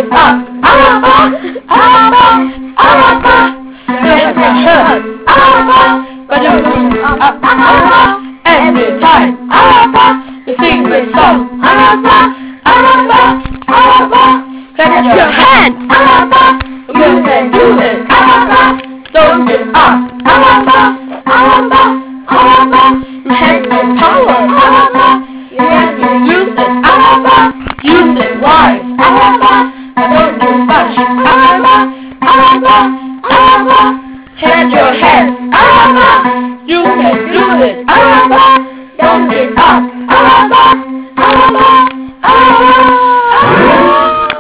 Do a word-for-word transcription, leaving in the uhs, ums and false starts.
up. Alaba, alaba, alaba. Get your shirt. Alaba, but you move up. Alaba, every time. Alaba, you sing the song. Alaba, alaba, alaba. Clap your hands. Alaba, you can do it. Alaba, don't give up. Alaba, alaba, alaba. You have the power. Alaba, you have to use it. Alaba, use it wise. Alaba, don't do much. Alaba, alaba, alaba. Clap your hands. Alaba, you can do it. Alaba, don't give up. Alaba, alaba, alaba.